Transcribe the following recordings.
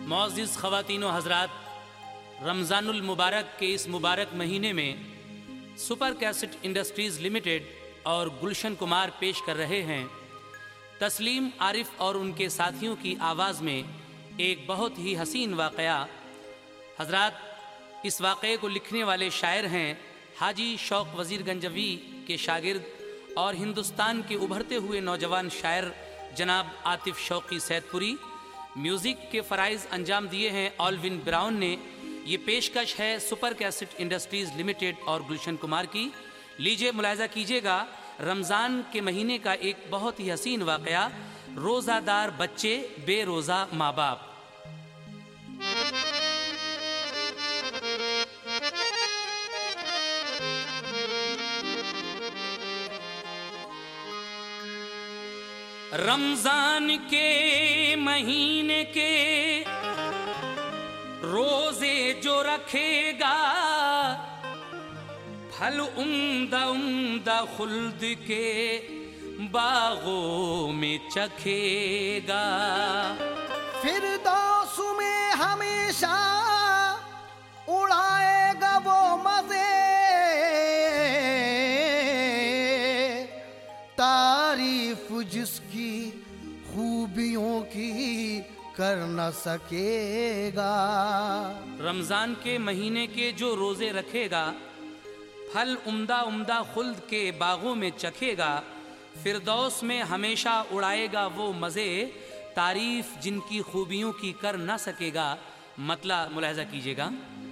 मौअज़्ज़िज़ ख़वातीन व हज़रात, रमज़ानुल मुबारक के इस मुबारक महीने में सुपर कैसेट इंडस्ट्रीज़ लिमिटेड और गुलशन कुमार पेश कर रहे हैं तस्लीम आरिफ और उनके साथियों की आवाज़ में एक बहुत ही हसीन वाक़या। हज़रात, इस वाक़े को लिखने वाले शायर हैं हाजी शौक़ वज़ीर गंजवी के शागिर्द और हिंदुस्तान के उभरते हुए नौजवान शायर जनाब आतिफ़ शौक़ी सैदपुरी। म्यूज़िक के फ़राइज़ अंजाम दिए हैं ऑलविन ब्राउन ने। ये पेशकश है सुपर कैसेट इंडस्ट्रीज़ लिमिटेड और गुलशन कुमार की। लीजिए मुलाहिज़ा कीजिएगा रमज़ान के महीने का एक बहुत ही हसीन वाक़या, रोज़ादार बच्चे बेरोज़ा माँ बाप। रमज़ान के महीने के रोज़े जो रखेगा, फल उम्दा उम्दा खुल्द के बागों में चखेगा। फिरदौस में हमेशा उड़ाएगा वो मज़े, तारीफ जिसकी खूबियों की कर न सकेगा। रमज़ान के महीने के जो रोज़े रखेगा, फल उम्दा उम्दा खुल्द के बागों में चखेगा। फिरदौस में हमेशा उड़ाएगा वो मज़े, तारीफ जिनकी खूबियों की कर ना सकेगा। मतलब मुलाहिज़ा कीजिएगा,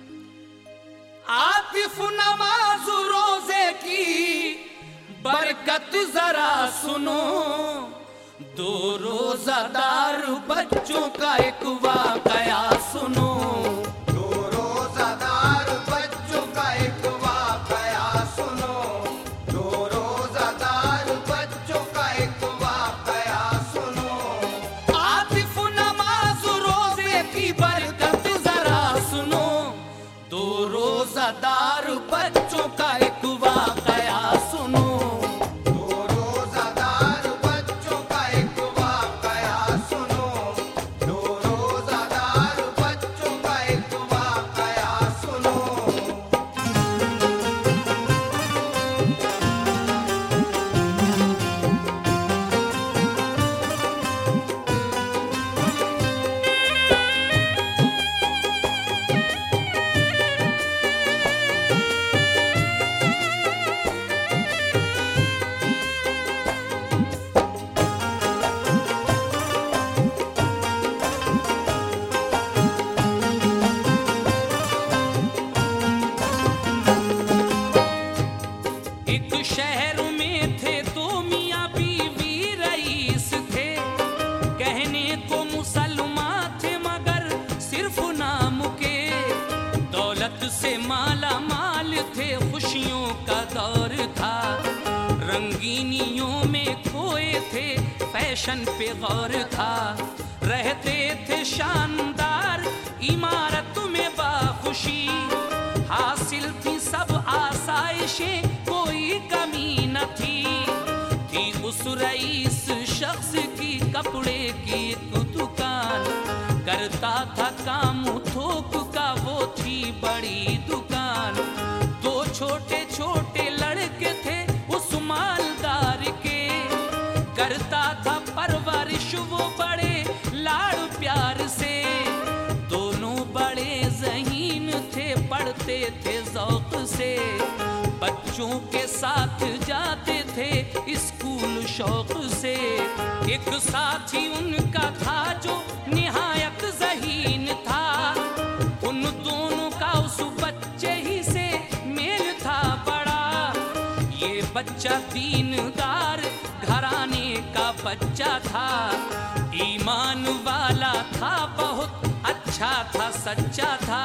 आतिफ नमाज रोज़े की बरकत जरा सुनो, दो रोज़ादार बच्चों का एक वाक़या सुनो। दो रोज़ादार बच्चों का एक वाक़या सुनो, दो रोज़ादार बच्चों का एक वाक़या सुनो। आतिफ नमाज रोज़े की बरकत जरा सुनो, दो रोज़ादार बच्चों का एक वाक़या सुनो। शहर में थे तो मियाँ बीवी रईस थे, कहने को मुसलमान थे मगर सिर्फ नाम के। दौलत से माला माल थे, खुशियों का दौर था, रंगीनियों में खोए थे, फैशन पे गौर था। रहते थे शानदार इमारत में बाखुशी, हासिल थी सब आसाइशें, कोई कमी न थी उस रईस शख्स की कपड़े की एक दुकान। करता था काम थोक का, वो थी बड़ी दुकान। दो छोटे छोटे लड़के थे उस मालदार के, करता था परवरिश वो बड़े लाड़ प्यार से। दोनों बड़े ज़हीन थे, पढ़ते थे ज़ौक़ से, बच्चों के साथ जाते थे स्कूल शौक से। एक साथी उनका था जो निहायत ज़हीन था, उन दोनों का उस बच्चे ही से मेल था बड़ा। ये बच्चा दीनदार घराने का बच्चा था, ईमान वाला था, बहुत अच्छा था, सच्चा था।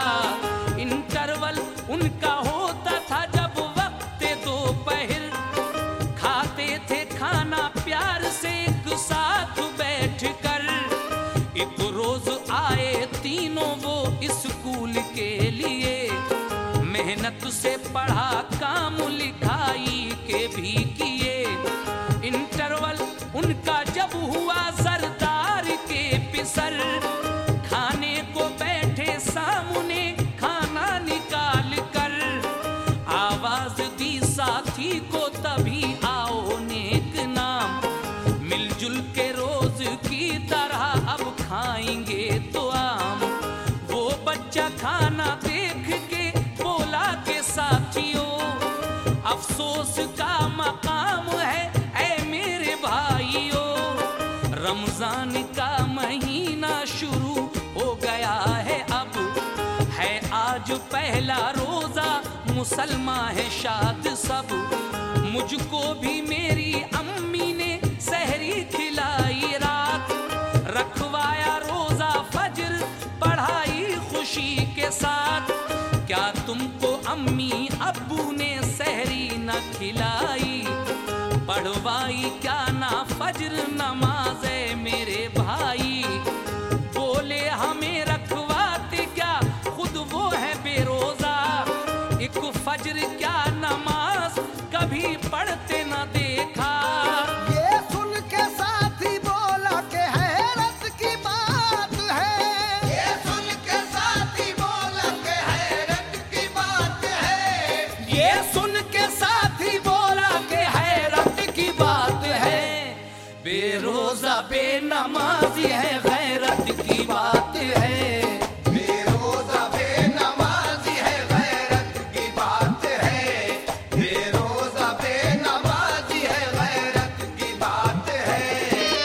इंटरवल उनका होता था जब वक्त दोपहर, खाते थे खाना प्यार से एक साथ बैठकर। एक रोज आए तीनों वो स्कूल के लिए, मेहनत से पढ़ा, काम लिखाई के भी किए। इंटरवल उनका जब हुआ, सरदार के पिसर खाने को रमजान का महीना शुरू हो गया है अब, है आज पहला रोजा, मुसलमान है शाद सब। मुझको भी मेरी अम्मी ने सहरी खिलाई रात, रखवाया रोजा फजर पढ़ाई खुशी के साथ। क्या तुमको अम्मी अब्बू ने सहरी न खिलाई, पढ़वाई क्या ना फजर नमाज मेरे भाई। बोले हमें रखवाते क्या, खुद वो है बेरोजा, एक फजर क्या नमाज कभी पढ़ते न देखा। ये सुन के साथी बोला कि हैरत की बात है, ये सुन के साथी बोला कि हैरत की बात है, ये सुन के साथी बोला कि हैरत की बात है। बेरोजा बेनमाजी है, गैरत की बात है। बेरोजा बेनमाजी है, गैरत की बात है। बेरोजा बेनमाजी है, गैरत की बात है।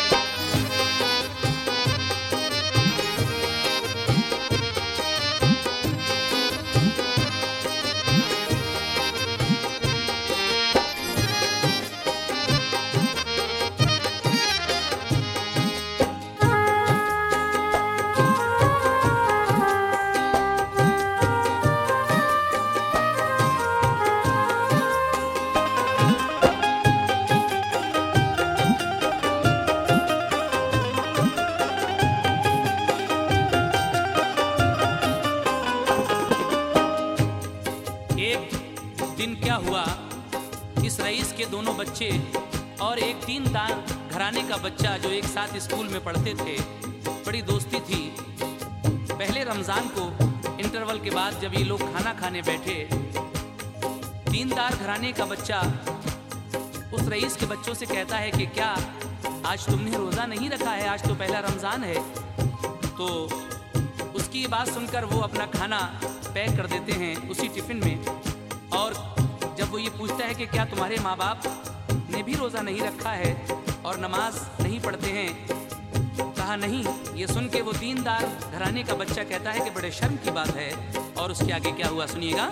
क्या हुआ, इस रईस के दोनों बच्चे और एक 3 दार घराने का बच्चा जो एक साथ स्कूल में पढ़ते थे, बड़ी दोस्ती थी। पहले रमजान को इंटरवल के बाद जब ये लोग खाना खाने बैठे, 3 दार घराने का बच्चा उस रईस के बच्चों से कहता है कि क्या आज तुमने रोज़ा नहीं रखा है, आज तो पहला रमजान है। तो उसकी ये बात सुनकर वो अपना खाना पैक कर देते हैं उसी टिफिन में, और जब वो ये पूछता है कि क्या तुम्हारे माँ बाप ने भी रोज़ा नहीं रखा है और नमाज नहीं पढ़ते हैं, कहा नहीं। ये सुन के वो 3 दार घराने का बच्चा कहता है कि बड़े शर्म की बात है। और उसके आगे क्या हुआ सुनिएगा।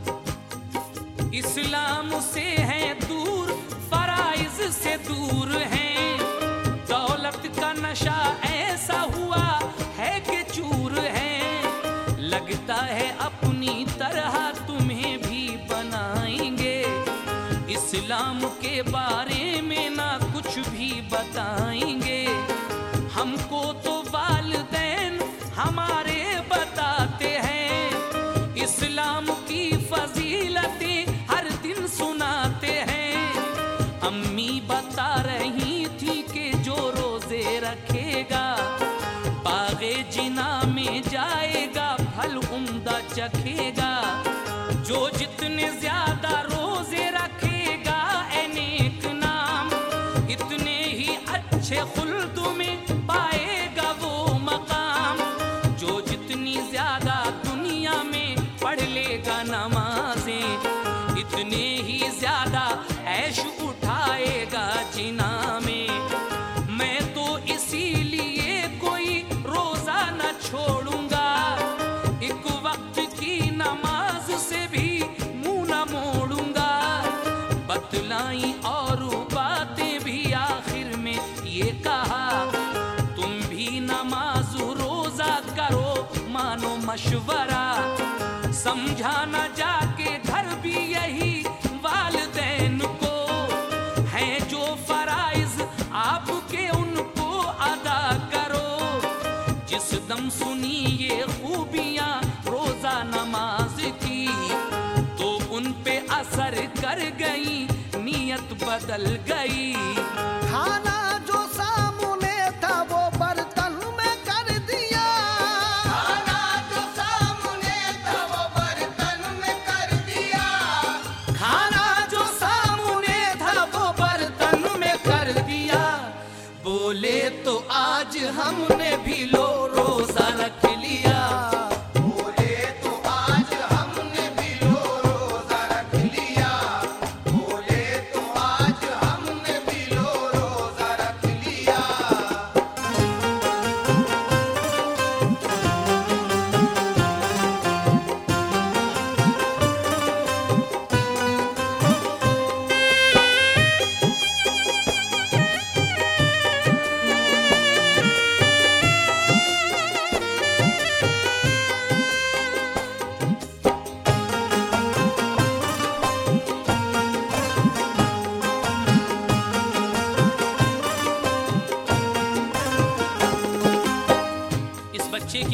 इस्लाम से है दूर, फराइज से दूर हैं, दौलत का नशा ऐसा हुआ है कि चूर है, लगता है अपनी तरह तुम्हें भी बनाएंगे, इस्लाम के बारे में ना कुछ भी बताएंगे, हमको तो वालिदैन हमारे बताते हैं, इस्लाम की फजीलतें हर दिन सुनाते हैं। अम्मी बता रही थी कि जो रोजे रखेगा बागे जिना में जाएगा, फल उम्दा चखेगा, जो जितने ज्यादा रोजे रखेगा ए नेक नाम, इतने ही अच्छे खुल्द में पाएगा वो मकाम, जो जितनी ज्यादा दुनिया में पढ़ लेगा नमाजें, इतने ही ज्यादा ऐश उठाएगा जिना में। मैं तो इसीलिए कोई रोजा न छोड़ूंगा, एक वक्त की नमाज से भी मुंह न मोड़ूंगा, बतलाई और बातें भी आखिर में ये कहा, तुम भी नमाज रोजा करो मानो मशवरा, समझाना जाके घर भी यही वालिदैन को, हैं जो फराइज आपके उनको अदा करो, जिस दम सुनी ये खूबियां रोजा नमाज की, तो उन पे असर कर गई, नियत बदल गई। खाना जो सामने था वो बर्तन में कर दिया, खाना जो सामने था वो बर्तन में कर दिया, खाना जो सामने था वो बर्तन में कर दिया, बोले तो आज हमने भी लो रोजा रख लिया, बोले तो आज हमने भी लो रोजा रख लिया, बोले तो आज हमने भी लो रोजा रख लिया।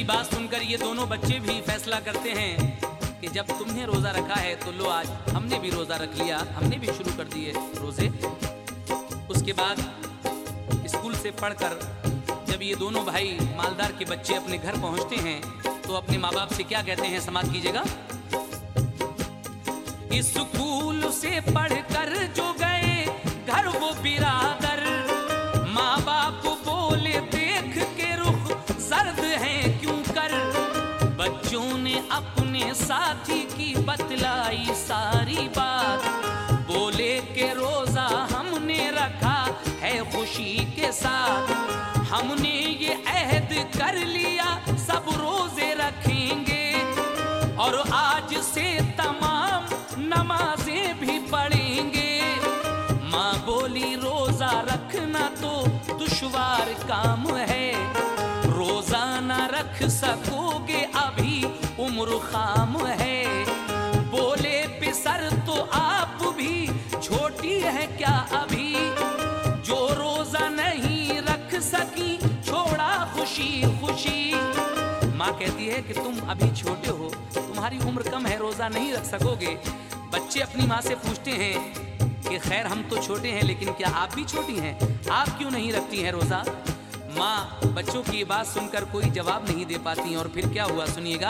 बात सुनकर ये दोनों बच्चे भी फैसला करते हैं कि जब तुमने रोजा रखा है तो लो आज हमने भी रोजा रख लिया, हमने भी शुरू कर दिए रोजे। उसके बाद स्कूल से पढ़कर जब ये दोनों भाई मालदार के बच्चे अपने घर पहुंचते हैं तो अपने माँ बाप से क्या कहते हैं, समाप्त कीजिएगा। स्कूल से पढ़कर जो गए घर वो बिरादर, माँ बाप बोले देख के रुख सर्द है क्यों कर। बच्चों ने अपने साथी की बतलाई सारी बात, बोले के रोजा हमने रखा है खुशी के साथ। हमने ये अहद कर लिया सब रोजे रखेंगे और आज से तमाम नमाजें भी पढ़ेंगे। माँ बोली रोजा रखना तो दुश्वार काम है, रोजा ना रख सकोगे अभी उम्र खाम है। बोले पिसर तो आप भी छोटी है क्या अभी, जो रोजा नहीं रख सकी छोड़ा खुशी खुशी। माँ कहती है कि तुम अभी छोटे हो, तुम्हारी उम्र कम है, रोजा नहीं रख सकोगे। बच्चे अपनी माँ से पूछते हैं कि खैर हम तो छोटे हैं लेकिन क्या आप भी छोटी हैं, आप क्यों नहीं रखती हैं रोजा। माँ बच्चों की ये बात सुनकर कोई जवाब नहीं दे पाती और फिर क्या हुआ सुनिएगा।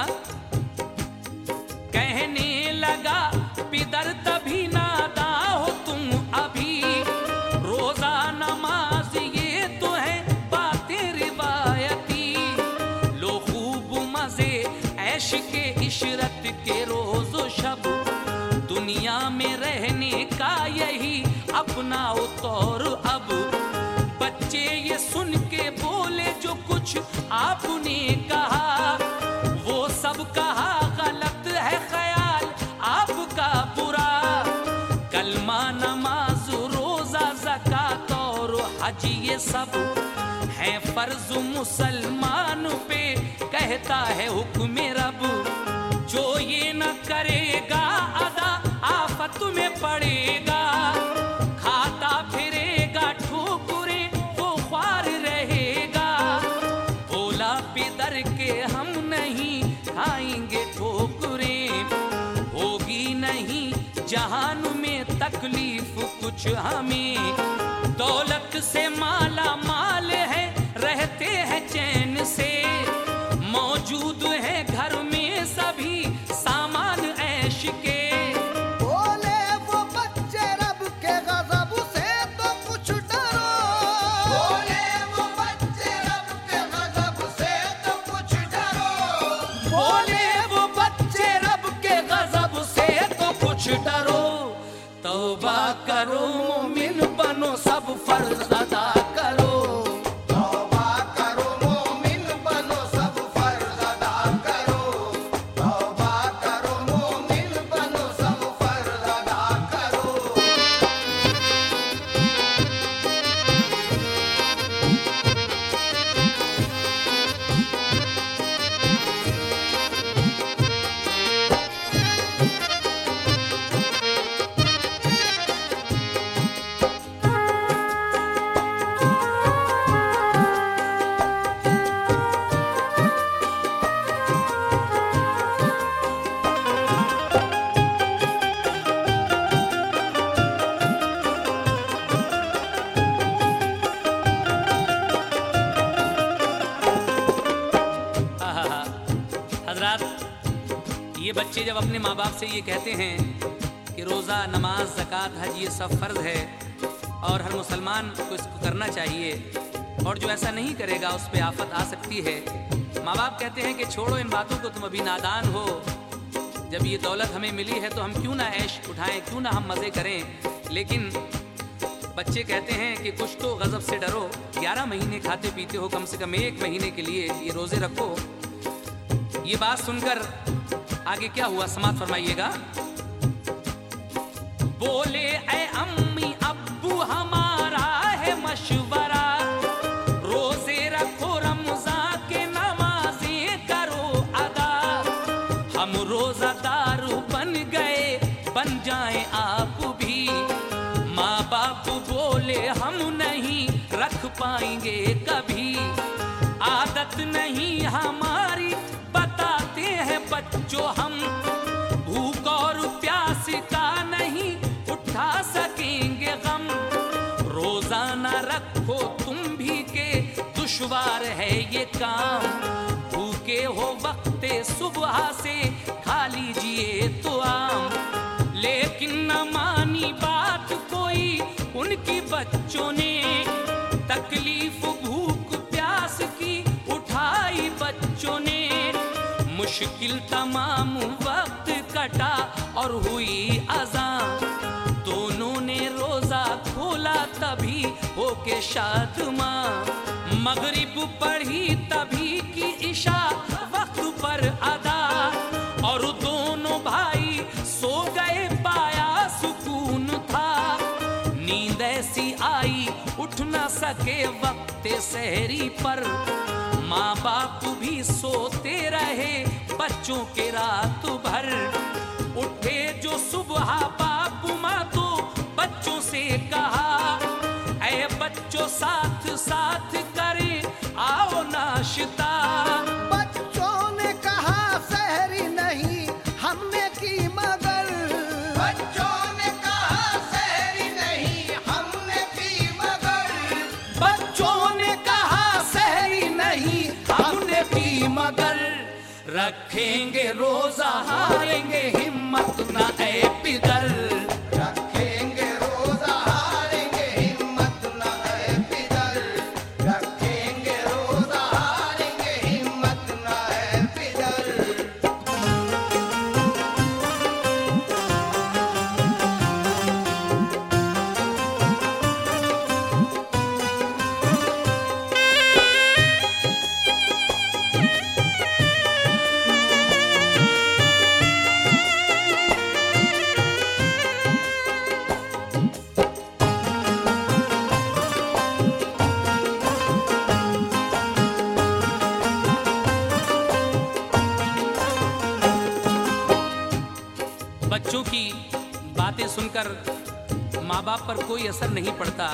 कहने लगा पिदर तभी नादा हो तुम अभी, रोजा नमाज ये तो है बातें रिवायती। लो खूब मजे ऐश के इशरत के रोज़ो शब, दुनिया में रहने का यही अपनाओ तौर अब। बच्चे ये सुन के बोले जो कुछ आपने कहा वो सब कहा गलत है ख्याल आपका बुरा। कलमा नमाज रोजा ज़कात और हज ये सब है फर्ज मुसलमान पे, कहता है हुक्म रब। जो ये न करेगा अदा आफत में पड़ेगा, खाता फिरेगा ठोकरे वो ख्वार रहेगा। बोला पिदर के हम नहीं खाएंगे ठोकरे, होगी नहीं जहान में तकलीफ कुछ हमें। दौलत से माला माल है रहते हैं चैन से, मौजूद है घर में सभी सामान ऐश के। बोले वो बच्चे रब के गजब से तो कुछ डरो, बोले वो बच्चे रब के गजब से तो कुछ डरो। बोले वो बच्चे रब के गजब से तो कुछ डरो। तौबा करो मोमिन बनो सब फर्ज अदा करो। तौबा करो मोमिन बनो सब फर्ज अदा करो, तौबा करो मोमिन बनो सब फर्ज अदा करो। हजरात ये बच्चे जब अपने माँ बाप से ये कहते हैं कि रोज़ा नमाज ज़कात हज ये सब फ़र्ज है और हर मुसलमान को इसको करना चाहिए और जो ऐसा नहीं करेगा उस पर आफत आ सकती है। माँ बाप कहते हैं कि छोड़ो इन बातों को, तुम अभी नादान हो, जब ये दौलत हमें मिली है तो हम क्यों ना ऐश उठाएं, क्यों ना हम मज़े करें। लेकिन बच्चे कहते हैं कि कुछ तो गज़ब से डरो, 11 महीने खाते पीते हो, कम से कम 1 महीने के लिए ये रोज़े रखो। ये बात सुनकर आगे क्या हुआ समाप्त फरमाइएगा। बोले ऐ अम्मी अब्बू हमारा है मशवरा, रोजे रखो रमज़ान के नमाज़ें करो अदा। हम रोज़ादार बन गए बन जाएं आप भी, माँ बाप बोले हम नहीं रख पाएंगे कभी। आदत नहीं हमारी बच्चों हम भूख और प्यास का नहीं उठा सकेंगे गम। रोजाना रखो तुम भी के दुश्वार है ये काम। भूखे हो वक्ते सुबह से खा लीजिए तो आम। लेकिन न मानी बात कोई उनकी बच्चों ने, तकलीफ भूख प्यास की उठाई बच्चों ने। मुश्किल तमाम वक्त कटा और हुई अज़ान। दोनों ने रोजा खोला तभी होके शादमां। मगरिब पढ़ी तभी की इशा वक्त पर अदा। और दोनों भाई सो गए पाया सुकून था। नींद ऐसी आई उठ न सके वक्त सहरी पर। माँ बाप भी सोते रहे बच्चों के रात भर। उठे जो सुबह बाप माँ तो बच्चों से कहा, ऐ बच्चों साथ साथ करें आओ नाश्ता। बच्चों ने कहा सहरी नहीं हमने की मगर। बच्चों ने कहा सहरी नहीं हमने की मगर। बच्चों ने कहा सहरी नहीं हमने की मगर। रखेंगे रोजा हारेंगे हिम्मत न ऐ पिदर। रखेंगे रोजा हारेंगे हिम्मत न ऐ पिदर। रखेंगे रोजा हारेंगे हिम्मत न ऐ पिदर। बच्चों की बातें सुनकर माँ बाप पर कोई असर नहीं पड़ता।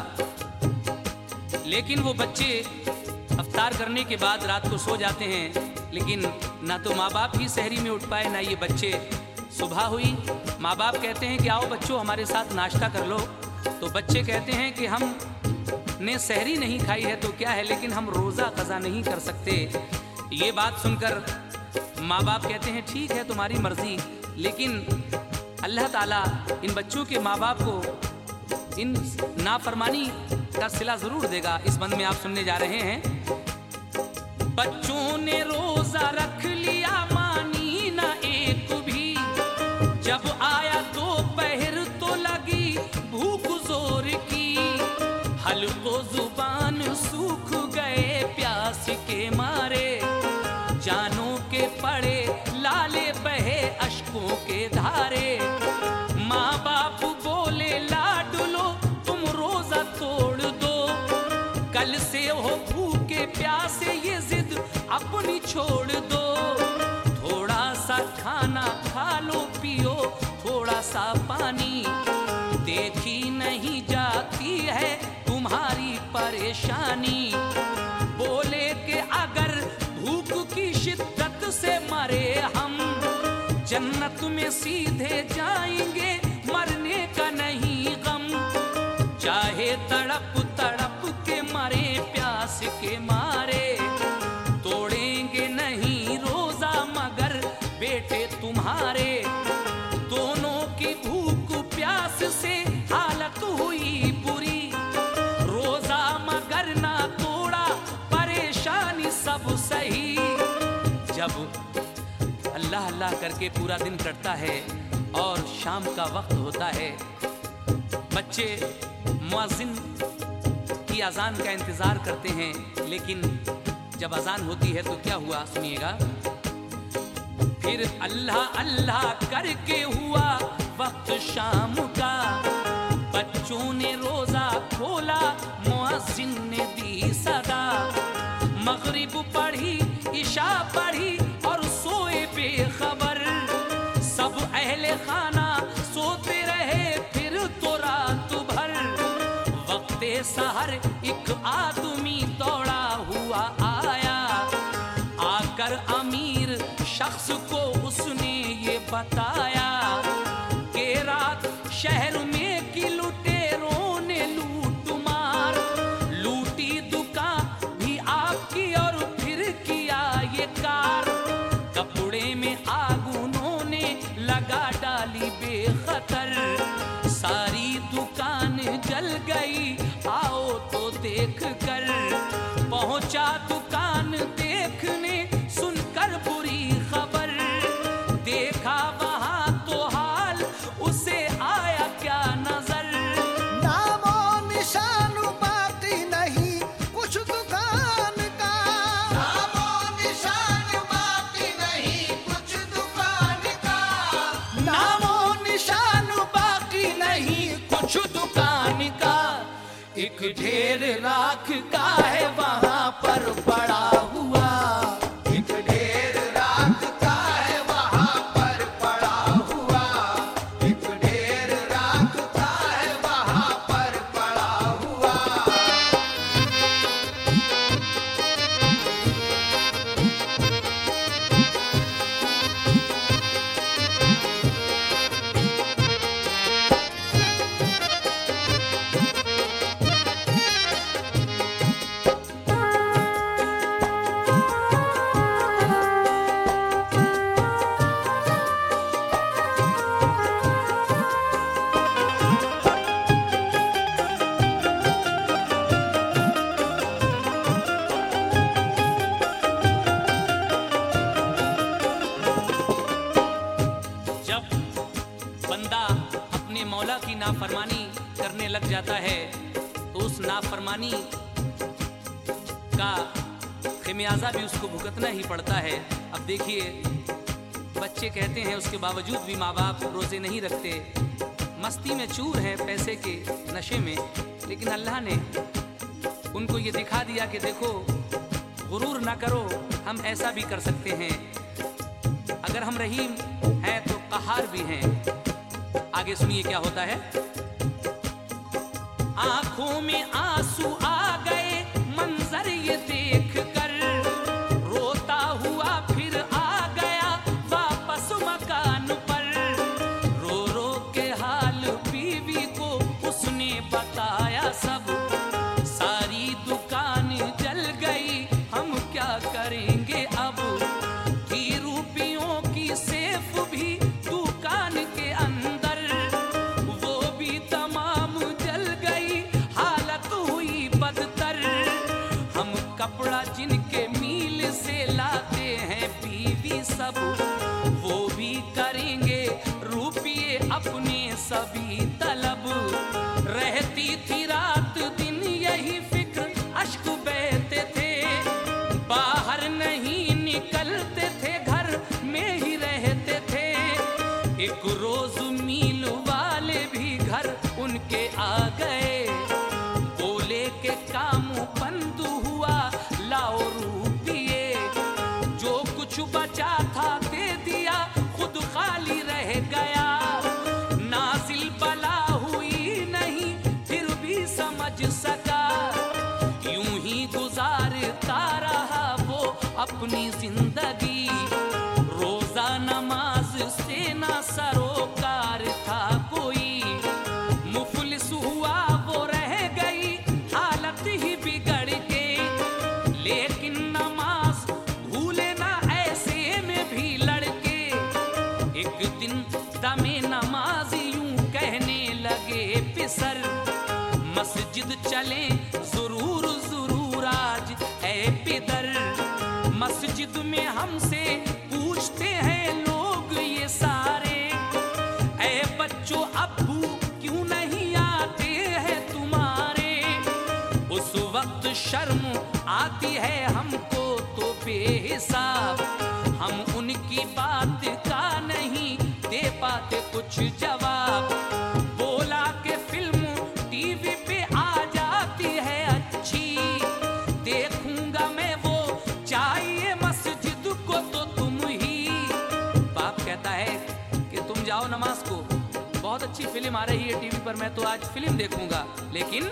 लेकिन वो बच्चे अफ्तार करने के बाद रात को सो जाते हैं। लेकिन ना तो माँ बाप ही सहरी में उठ पाए ना ये बच्चे। सुबह हुई, माँ बाप कहते हैं कि आओ बच्चों हमारे साथ नाश्ता कर लो। तो बच्चे कहते हैं कि हम ने सहरी नहीं खाई है तो क्या है, लेकिन हम रोज़ा कज़ा नहीं कर सकते। ये बात सुनकर माँ बाप कहते हैं ठीक है तुम्हारी मर्जी, लेकिन अल्लाह ताला इन बच्चों के माँ बाप को इन नाफरमानी का सिला जरूर देगा। इस बंद में आप सुनने जा रहे हैं। बच्चों ने रोजा रख लिया मानी ना एक भी। जब आया दोपहर तो लगी भूख जोर की। हल्को जुबान सूख गए प्यास के मारे। जानों के पड़े लाले बहे अश्कों के धारे। माँ बाप बोले लाडलो तुम रोजा तोड़ दो। कल से हो भूखे प्यासे ये जिद अपनी छोड़ दो। थोड़ा सा खाना खा लो पियो थोड़ा सा पानी। देखी नहीं जाती है तुम्हारी परेशानी। बोले कि अगर भूख की शिद्दत से मरे हम जन्नत में सीधे जाएंगे मरने का नहीं गम। चाहे तड़प तड़प के मरे प्यास के मारे। तोड़ेंगे नहीं रोजा मगर बेटे तुम्हारे। दोनों की भूख प्यास से हालत हुई बुरी। रोजा मगर ना तोड़ा परेशानी सब सही। जब अल्लाह अल्लाह करके पूरा दिन कटता है और शाम का वक्त होता है, बच्चे मुअज्जिन की अजान का इंतजार करते हैं। लेकिन जब अजान होती है तो क्या हुआ सुनिएगा। फिर अल्लाह अल्लाह करके हुआ वक्त शाम का। बच्चों ने रोजा खोला मुअज्जिन ने दी सदा। मगरिब पढ़ी इशा पढ़ी और सोए बेखबर। सब अहले खाना सोते रहे फिर तो रात भर। वक्ते सहर एक आदमी दौड़ा हुआ आया। आकर अमीर शख्स को उस बताया कि रात शहर में की लुटेरों ने लूट मार लूटी दुकान भी आपकी और फिर किया ये कार कपड़े में आग उन्होंने लगा डाली बेखतर सारी दुकान जल गई आओ तो देख कर पहुंचा दुकान देखने सुनकर बुरी खबर देखा वहां तो हाल उसे आया क्या नजर नामो निशान बाकी नहीं कुछ दुकान का नामो निशान बाकी नहीं कुछ दुकान का नामो निशान बाकी नहीं कुछ दुकान का एक ढेर राख का है वहां पर पड़ा हुआ एक ढेर राख का है वहां पर पड़ा हुआ एक ढेर राख का है वहां पर पड़ा हुआ जब बंदा अपने मौला की नाफरमानी करने लग जाता है तो उस नाफरमानी का खमियाजा भी उसको भुगतना ही पड़ता है। अब देखिए बच्चे कहते हैं उसके बावजूद भी माँ बाप रोजे नहीं रखते मस्ती में चूर हैं पैसे के नशे में लेकिन अल्लाह ने उनको ये दिखा दिया कि देखो गुरूर ना करो हम ऐसा भी कर सकते हैं अगर हम रहीम हैं तो कहार भी हैं। आगे सुनिए क्या होता है आंखों में आंसू आ गए मंजर ये देख कर रोता हुआ फिर आ गया वापस मकान पर रो रो के हाल बीवी को उसने बताया सब सारी दुकान जल गई हम क्या करेंगे अब की रुपयों की सेफ भी दुकान के अंदर वो भी तमाम जल गई हालत हुई बदतर हम कपड़ा जिनके मील से लाते हैं बीवी सब वो भी करेंगे रुपये अपने सभी तलब रहती थी रात दिन यही फिक्र अश्क बहते थे बाहर नहीं निकलते थे घर में ही रहते थे एक रोज मील वाले भी घर उनके आ गए बोले के काम बंद हुआ लाओ रुपये जो कुछ बचा था दे दिया खुद खाली रह गया नाजिल बला हुई नहीं फिर भी समझ सका यूं ही गुजारता रहा वो अपनी जिंदगी रोजा नमाज से ना सरोकार था कोई मुफलिस हुआ वो रह गई हालत ही बिगड़ गई लेकिन नमाज भूले ना ऐसे में भी लड़के एक दिन दमे नमाज यूं कहने लगे पिसर मस्जिद चले जरूर जरूर आज ऐ पिदर मस्जिद में हमसे पूछते हैं लोग ये सारे ऐ बच्चों अब्बू क्यों नहीं आते हैं तुम्हारे उस वक्त शर्म आती है हमको तो बेहिसाब हम उनकी बात का नहीं दे पाते कुछ जवाब बोला के फिल्म टीवी पे आ जाती है अच्छी देखूंगा मैं वो चाहिए मस्जिद को तो तुम ही बाप कहता है कि तुम जाओ नमाज को बहुत अच्छी फिल्म आ रही है टीवी पर मैं तो आज फिल्म देखूंगा लेकिन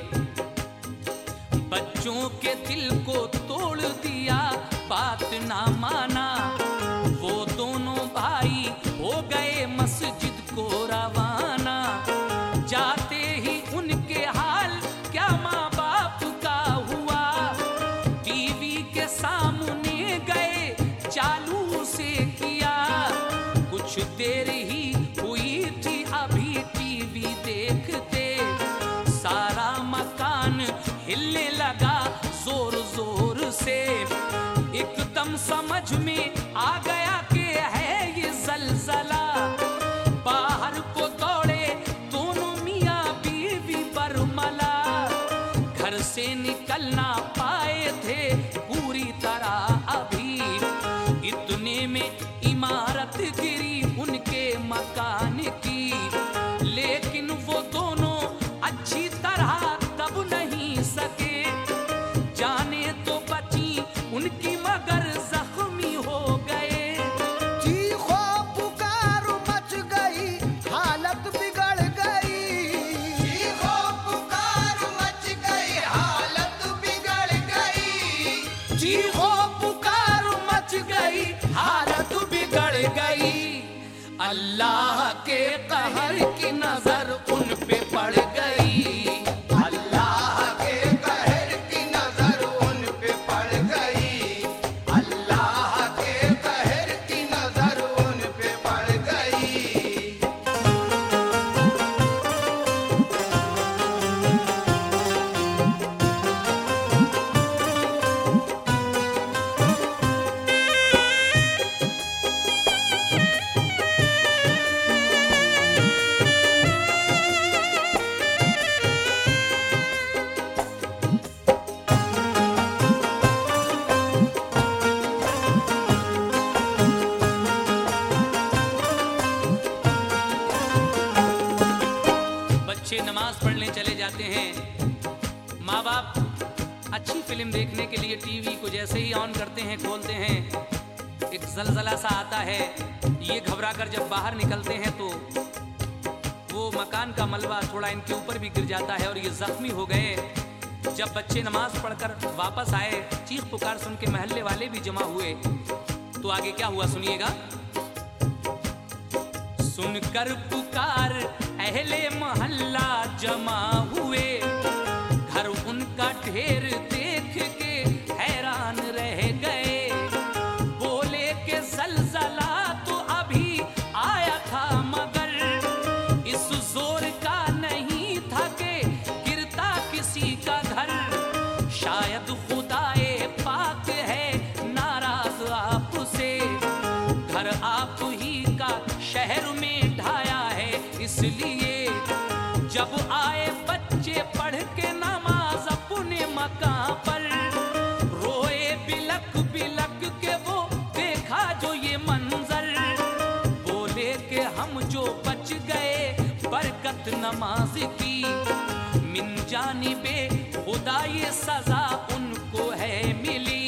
बच्चों के दिल को तोड़ दिया बात ना माना वो दोनों भाई हो गए मस्जिद को रवाना। जाते ही उनके हाल क्या माँ बाप का हुआ, टीवी के सामने गए चालू से किया। कुछ देर ही हुई थी अभी टीवी देखते, सारा मकान हिलने लगा जोर जोर से। एकदम समझ में आ गया कि है ये जलजला। बाहर को दौड़े दोनों मियाँ बीवी बरमला, घर से निकल ना पाए थे पूरी तरह अभी। इतने में इमारत गिरी उनके मकान की, लेकिन वो दोनों अच्छी तरह दब नहीं सके। जाने तो बची उनकी मगर जख्मी हो गए। चीखो पुकार मच गई, हालत बिगड़ गई। चीखो पुकार मच गई, हालत बिगड़ गई। चीखो पुकार मच गई, हालत बिगड़ गई। अल्लाह के कहर की नजर उन पे पड़ गई। अल्लाह के कहर की नजर उन पे पड़ गई। अल्लाह के कहर की नजर उन पे पड़ गई। बच्चे नमाज पढ़ने चले जाते हैं। माँ बाप अच्छी फिल्म देखने के लिए टीवी को जैसे ही ऑन करते हैं, खोलते हैं, एक जलजला सा आता है। ये घबरा कर जब बाहर निकलते हैं तो वो मकान का मलबा थोड़ा इनके ऊपर भी गिर जाता है और ये जख्मी हो गए। जब बच्चे नमाज पढ़कर वापस आए, चीख पुकार सुन के महल्ले वाले भी जमा हुए। तो आगे क्या हुआ सुनिएगा। सुनकर पुकार अहले मोहल्ला जमा हुए, घर उनका ढेर देख के हैरान रह गए। बोले के जलजला तो अभी आया था मगर इस जोर का नहीं था कि गिरता किसी का घर। शायद खुदाए पाक है नाराज आपसे, घर आप ही का शहर में ढाया है। इसलिए जब आए बच्चे पढ़ के नमाज अपने मकान पर, रोए बिलक बिलक के वो देखा जो ये मंजर। बोले कि हम जो बच गए बरकत नमाज की, मिन जानिबे खुदा ये सजा उनको है मिली।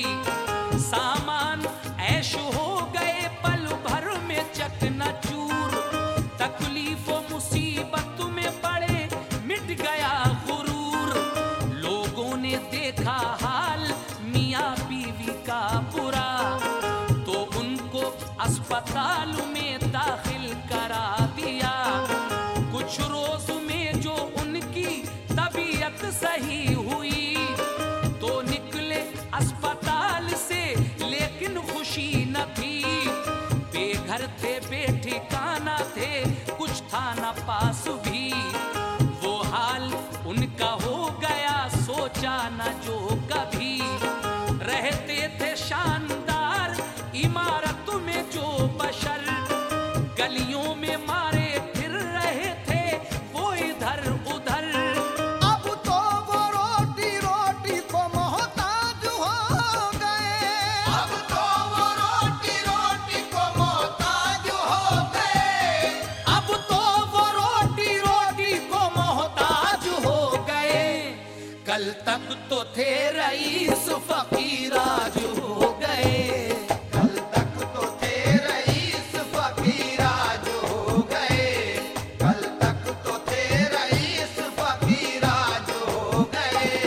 सामान ऐश हो गए पल भर में चकनाचूर, तकलीफ मुसीबत में पड़े मिट गया गुरूर। लोगों ने देखा हाल मियाँ बीवी का बुरा, तो उनको अस्पताल में दाखिल करा दिया। कुछ रोज में जो उनकी तबीयत सही हुई, तो निकले अस्पताल से लेकिन खुशी न थी। बेघर थे बेठिकाना थे, कुछ था न पास भी। वो हाल उनका हो गया सोचा न जो कभी। रहते थे शानदार इमारत में जो बशर, गलियों में मारे फिर रहे थे वो इधर उधर। अब तो वो रोटी रोटी को मोहताज हो गए। अब तो वो रोटी रोटी को मोहताज हो गए। अब तो वो रोटी रोटी को मोहताज हो गए। कल तक तो थे रईस फकीराज हो गए। कल तक तो थे रईस फकीराज हो गए। कल तक तो थे रईस फकीराज हो गए।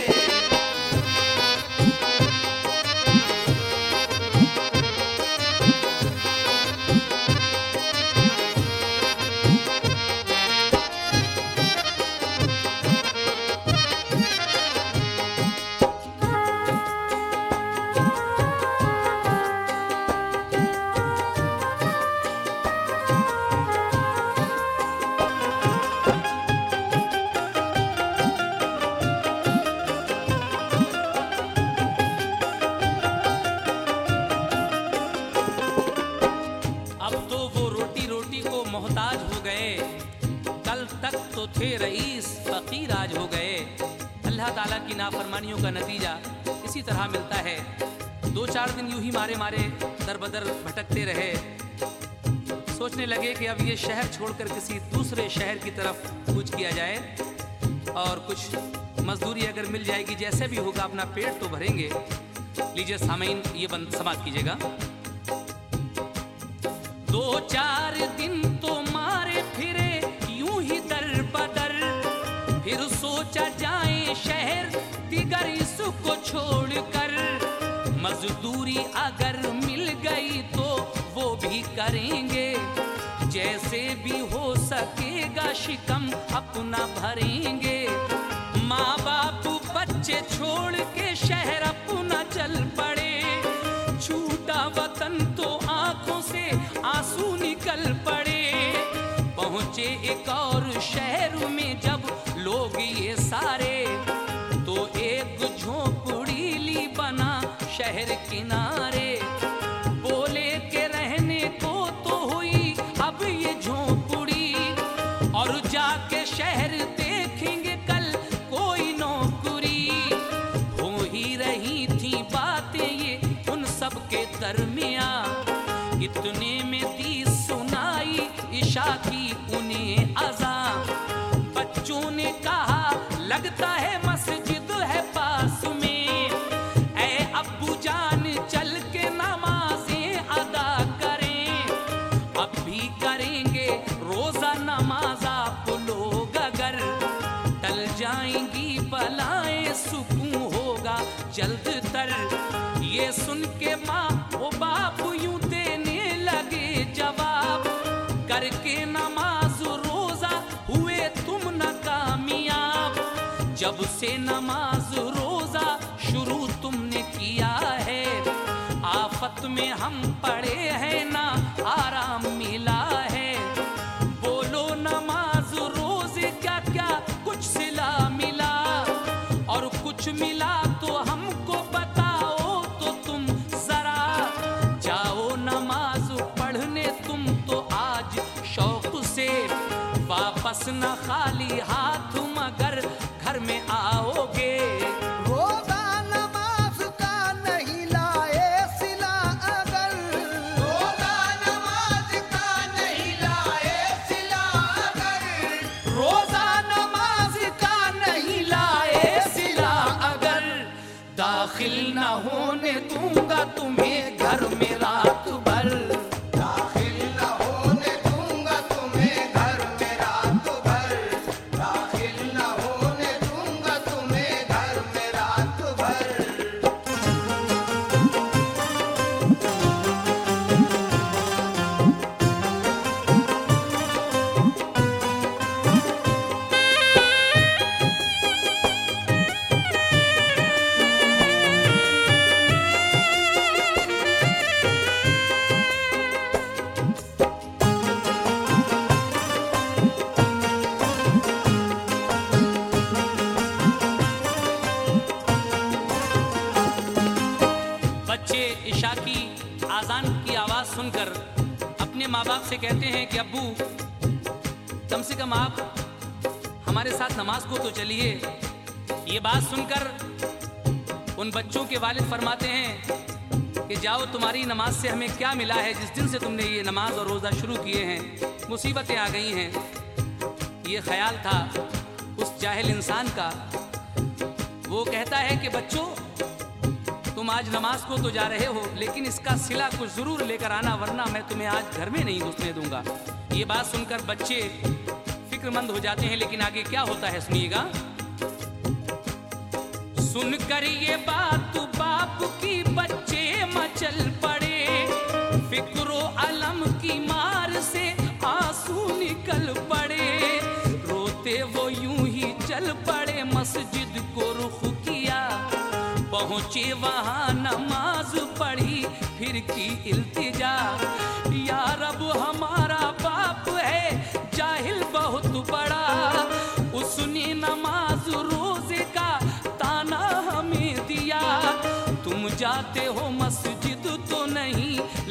की नाफरमानियों का नतीजा इसी तरह मिलता है। 2-4 दिन यूं ही मारे मारे दर बदर भटकते रहे। सोचने लगे कि अब ये शहर छोड़कर किसी दूसरे शहर की तरफ कूच किया जाए और कुछ मजदूरी अगर मिल जाएगी, जैसे भी होगा अपना पेट तो भरेंगे। लीजिए सामीन, ये बंद समाप्त कीजिएगा। 2-4 दिन तो मारे फिरे यूं ही दर बदर, फिर सोचा जाए शहर दिगर इसको छोड़कर। मजदूरी अगर मिल गई तो वो भी करेंगे, जैसे भी हो सकेगा शिकम अपना भरेंगे। माँ बाप बच्चे छोड़ के शहर अपना चल पड़े, छूटा वतन तो आंखों से आंसू निकल पड़े। पहुंचे एक और शहर में जब लोग ये सारे, तो एक झोपड़ी ली बना शहर किनारे। बोले के रहने को तो हुई अब ये झोपड़ी, और जाके शहर देखेंगे कल कोई नौकरी। हो ही रही थी बातें ये उन सब के दरमिया, इतने में दी सुनाई ईशा की उन्हें अज़ा। बच्चों ने कहा लगता है मस्जिद है पास में, ऐ अब्बू जान चल के नमाजें अदा करें। अब भी करेंगे रोजा नमाज आप लोग, अगर टल जाएंगी बलाएं सुकून होगा जल्द तर। ये सुन के माँ वो बाप यूं देने लगे जवाब, करके नमाज रोजा हुए तुम न कामयाब। जब से नमाज रोजा शुरू तुमने किया है, आफत में हम पड़े हैं ना आराम मिला है। बोलो नमाज रोजे क्या क्या कुछ सिला मिला, और कुछ मिला तो हमको बताओ तो तुम जरा। जाओ नमाज पढ़ने तुम तो आज शौक से, वापस न खाली हाथ मगर घर में आओगे। रोजा नमाज का नहीं लाए सिला अगर, रोजा नमाज का नहीं लाए सिला अगर, रोजा नमाज का नहीं लाए सिला अगर, दाखिल न होने दूंगा तुम्हें घर में रात भर। दाखिल न होने दूंगा तुम्हें घर में रात भर, दाखिल न होने दूंगा तुम्हें घर में रात भर। बच्चे इशा की आजान की आवाज सुनकर अपने माँ बाप से कहते हैं कि अब्बू कम से कम आप हमारे साथ नमाज को तो चलिए। ये बात सुनकर उन बच्चों के वालिद फरमाते हैं कि जाओ, तुम्हारी नमाज से हमें क्या मिला है। जिस दिन से तुमने ये नमाज और रोज़ा शुरू किए हैं मुसीबतें आ गई हैं। ये ख्याल था उस जाहिल इंसान का। वो कहता है कि बच्चों तुम आज नमाज को तो जा रहे हो, लेकिन इसका सिला कुछ जरूर लेकर आना, वरना मैं तुम्हें आज घर में नहीं घुसने दूंगा। ये बात सुनकर बच्चे फिक्रमंद हो जाते हैं, लेकिन आगे क्या होता है सुनिएगा। सुनकर ये बात बाप की बच्चे मचल पड़े, फिक्रो अलम की मार से आंसू निकल पड़े। रोते वो यूं ही चल पड़े, मस्जिद को रुख किया, पहुंचे वहां नमाज पढ़ी, फिर की इल्तिजा। या रब हमारा बाप है जाहिल बहुत बड़ा, उसने नमाज रोजे का ताना हमें दिया। तुम जाते हो मस्जिद तो नहीं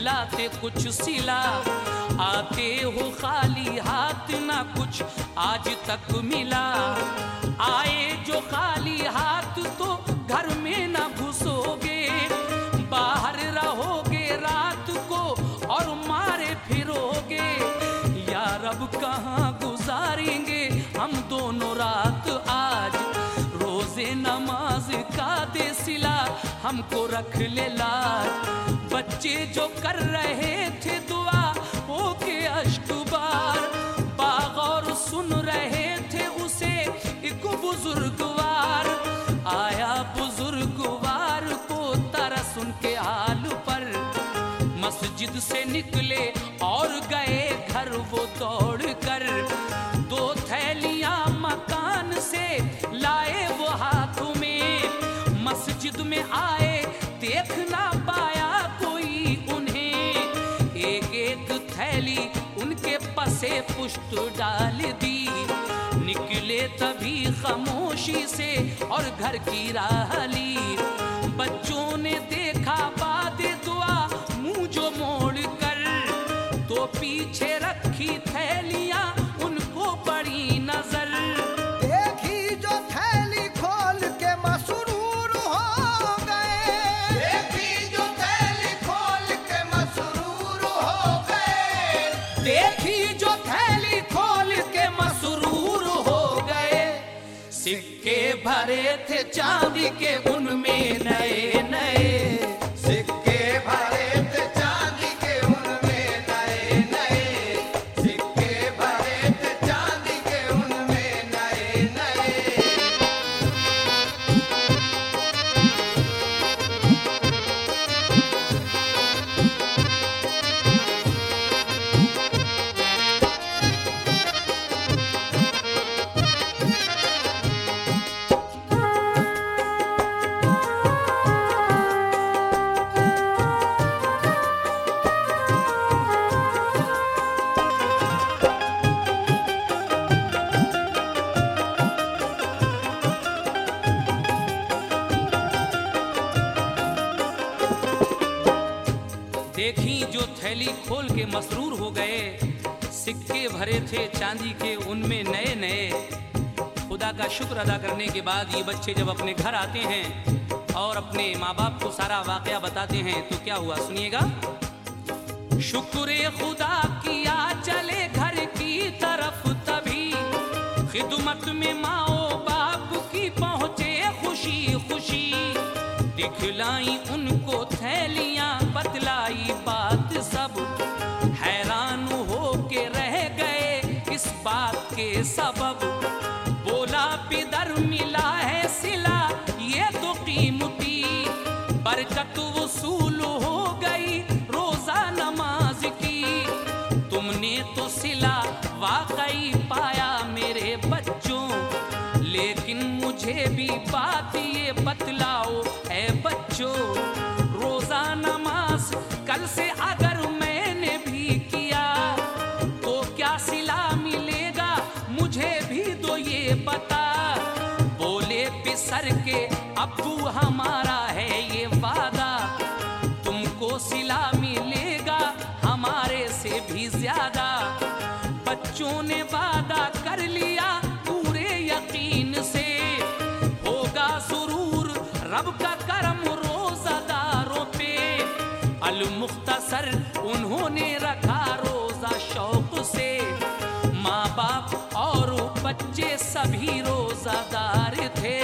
लाते कुछ सिला, आते हो खाली हाथ ना कुछ आज तक मिला। आए जो खाली हाथ तो घर में ना घुसोगे, बाहर रहोगे रात को और मारे फिरोगे। यार अब कहाँ गुजारेंगे हम दोनों रात आज, रोजे नमाज का दे सिला हमको रख ले लाज। बच्चे जो कर रहे थे दुआ हो के अश्कुबार, बागौर सुन रहे थे उसे एक बुजुर्गवार। आया बुजुर्गवार को तरस उनके हाल पर, मस्जिद से निकले और गए घर वो दौड़ कर। 2 थैलियां मकान से लाए वो हाथों में, मस्जिद में आए देख ना पाया कोई उन्हें। एक एक थैली उनके पसे पुष्ट डाल दी, निकले तभी खामोशी से और घर की राह ली। बच्चों ने देखा बाद दुआ मुंह जो मोड़ कर, तो पीछे रखी थैलियां उनको पड़ी नजर। देखी जो थैली खोल के मसरूर हो गए, देखी जो थैली खोल के मसरूर हो गए, देखी जो थैली खोल के मसरूर हो गए। सिक्के भरे थे चांदी के उनमें नए नए, सिक्के भरे थे चांदी के उनमें नए नए, सिक्के भरे थे चांदी के उनमें नए नए। देखी जो थैली खोल के मसरूर हो गए, सिक्के भरे थे चांदी के उनमें नए नए। खुदा का शुक्र अदा करने के बाद ये बच्चे जब अपने घर आते हैं और अपने माँ बाप को सारा वाकया बताते हैं तो क्या हुआ सुनिएगा। शुक्र खुदा किया चले घर की तरफ, तभी खिदमत में माओ बाप की पहुँचे खुशी खुशी। दिखलाई उनको थैलियां बतलाई बात सब, हैरान हो के रह गए इस बात के सबब। बोला पिदर मिला है सिला ये तो कीमती, बरकत वसूल हो गई रोजा नमाज की। तुमने तो सिला वाकई पाया मेरे बच्चों, लेकिन मुझे भी बात ये बतलाओ ऐ बच्चों। रोजा नमाज कल से अगर मैंने भी किया तो क्या सिला मिलेगा मुझे भी दो ये बता। बोले पिसर के अब्बू हमारा है ये वादा, तुमको सिला मिलेगा हमारे से भी ज्यादा। बच्चों ने वादा कर लिया पूरे यकीन से, होगा सुरूर रब का करम रोजादारों पे। अल मुख्तसर उन्होंने रखा रोजा शौक से, माँ बाप और बच्चे सभी रोजादार थे।